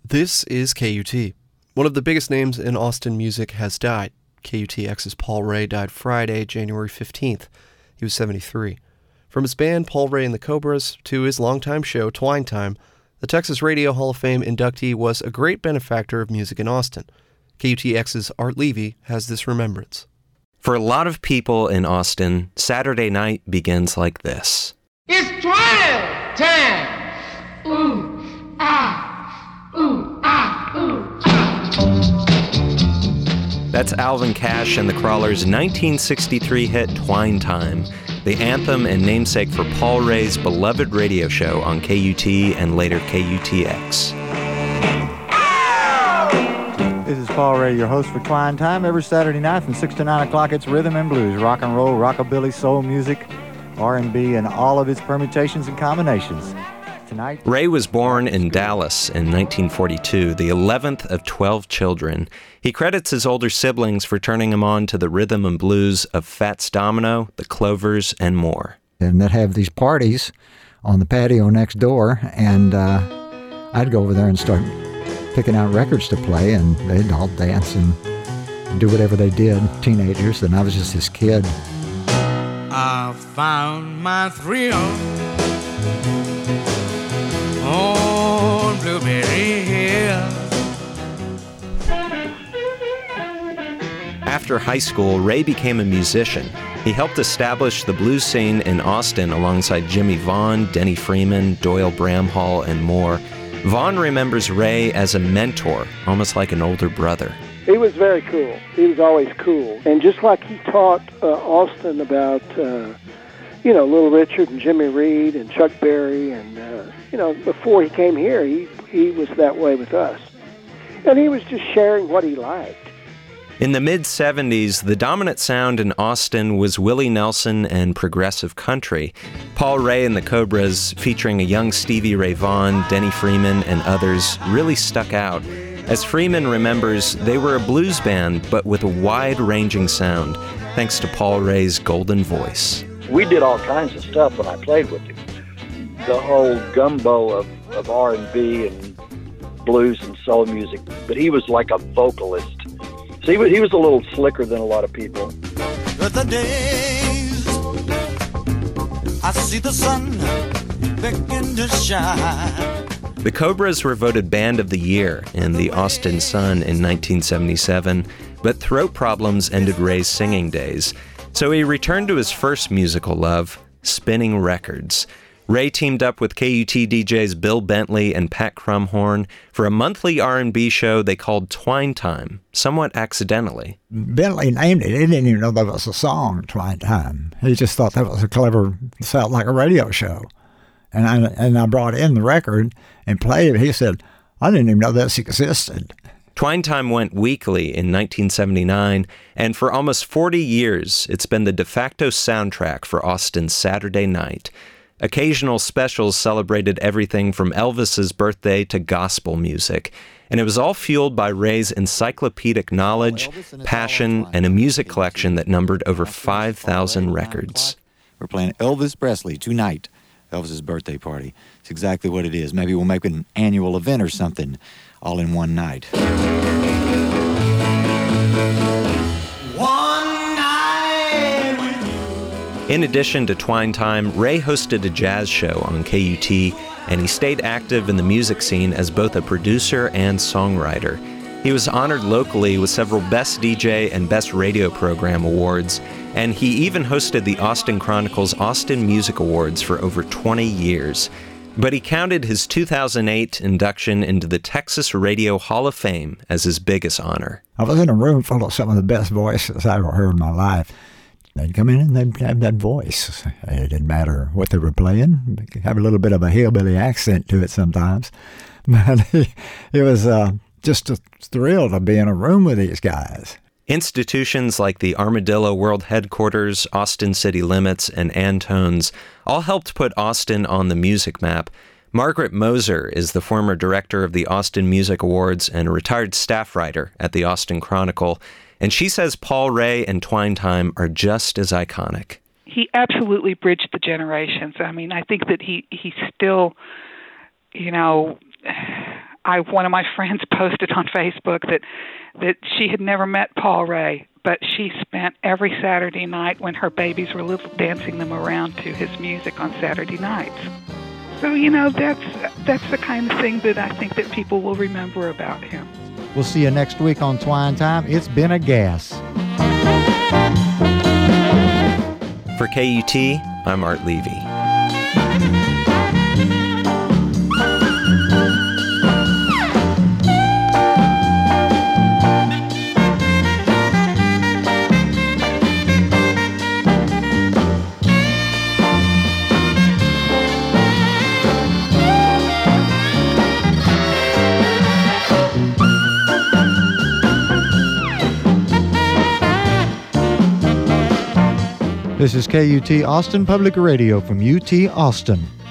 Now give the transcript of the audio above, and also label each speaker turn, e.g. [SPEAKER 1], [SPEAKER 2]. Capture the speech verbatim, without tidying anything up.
[SPEAKER 1] This is K U T. One of the biggest names in Austin music has died. K U T X's Paul Ray died Friday, January fifteenth. He was seventy-three. From his band, Paul Ray and the Cobras, to his longtime show, Twine Time, the Texas Radio Hall of Fame inductee was a great benefactor of music in Austin. K U T X's Art Levy has this remembrance.
[SPEAKER 2] For a lot of people in Austin, Saturday night begins like this.
[SPEAKER 3] It's twine time! Ooh, ah. Ooh, ah, ooh, ah.
[SPEAKER 2] That's Alvin Cash and the Crawlers' nineteen sixty-three hit Twine Time, the anthem and namesake for Paul Ray's beloved radio show on K U T and later K U T X.
[SPEAKER 4] This is Paul Ray, your host for Twine Time. Every Saturday night from six to nine o'clock, it's rhythm and blues, rock and roll, rockabilly, soul music, R and B, and all of its permutations and combinations. Tonight,
[SPEAKER 2] Ray was born in Dallas in nineteen forty-two, the eleventh of twelve children. He credits his older siblings for turning him on to the rhythm and blues of Fats Domino, the Clovers, and more.
[SPEAKER 4] And they'd have these parties on the patio next door, and uh, I'd go over there and start picking out records to play, and they'd all dance and do whatever they did, teenagers, and I was just this kid.
[SPEAKER 5] I found my thrill on Blueberry Hill.
[SPEAKER 2] After high school, Ray became a musician. He helped establish the blues scene in Austin alongside Jimmy Vaughn, Denny Freeman, Doyle Bramhall, and more. Vaughn remembers Ray as a mentor, almost like an older brother.
[SPEAKER 6] He was very cool. He was always cool. And just like he taught uh, Austin about, uh, you know, Little Richard and Jimmy Reed and Chuck Berry, and, uh, you know, before he came here, he, he was that way with us. And he was just sharing what he liked.
[SPEAKER 2] In the mid-seventies, the dominant sound in Austin was Willie Nelson and progressive country. Paul Ray and the Cobras, featuring a young Stevie Ray Vaughan, Denny Freeman, and others, really stuck out. As Freeman remembers, they were a blues band, but with a wide-ranging sound, thanks to Paul Ray's golden voice.
[SPEAKER 7] We did all kinds of stuff when I played with him. The whole gumbo of, of R and B and blues and soul music, but he was like a vocalist. So he was, he was a little slicker than a lot of people.
[SPEAKER 5] The days I see the sun begin to shine.
[SPEAKER 2] The Cobras were voted Band of the Year in the Austin Sun in nineteen seventy-seven, but throat problems ended Ray's singing days. So he returned to his first musical love, spinning records. Ray teamed up with K U T D Js Bill Bentley and Pat Crumhorn for a monthly R and B show they called Twine Time, somewhat accidentally.
[SPEAKER 4] Bentley named it. He didn't even know there was a song, Twine Time. He just thought that was a clever, felt like a radio show. And I, and I brought in the record and played it. He said, I didn't even know this existed.
[SPEAKER 2] Twine Time went weekly in nineteen seventy-nine, and for almost forty years, it's been the de facto soundtrack for Austin's Saturday night. Occasional specials celebrated everything from Elvis's birthday to gospel music, and it was all fueled by Ray's encyclopedic knowledge, passion, and a music collection that numbered over five thousand records.
[SPEAKER 8] We're playing Elvis Presley tonight, Elvis's birthday party. It's exactly what it is. Maybe we'll make an annual event or something, all in one night.
[SPEAKER 2] In addition to Twine Time, Ray hosted a jazz show on K U T, and he stayed active in the music scene as both a producer and songwriter. He was honored locally with several Best D J and Best Radio Program awards, and he even hosted the Austin Chronicle's Austin Music Awards for over twenty years. But he counted his two thousand eight induction into the Texas Radio Hall of Fame as his biggest honor.
[SPEAKER 4] I was in a room full of some of the best voices I ever heard in my life. They'd come in and they'd have that voice. It didn't matter what they were playing. They could have a little bit of a hillbilly accent to it sometimes. But it was uh, just a thrill to be in a room with these guys.
[SPEAKER 2] Institutions like the Armadillo World Headquarters, Austin City Limits, and Antones all helped put Austin on the music map. Margaret Moser is the former director of the Austin Music Awards and a retired staff writer at the Austin Chronicle, and she says Paul Ray and Twine Time are just as iconic.
[SPEAKER 9] He absolutely bridged the generations. I mean, I think that he, he still, you know, I one of my friends posted on Facebook that that she had never met Paul Ray, but she spent every Saturday night when her babies were little dancing them around to his music on Saturday nights. So, you know, that's that's the kind of thing that I think that people will remember about him.
[SPEAKER 10] We'll see you next week on Twine Time. It's been a gas.
[SPEAKER 2] For K U T, I'm Art Levy.
[SPEAKER 10] This is K U T Austin Public Radio from U T Austin.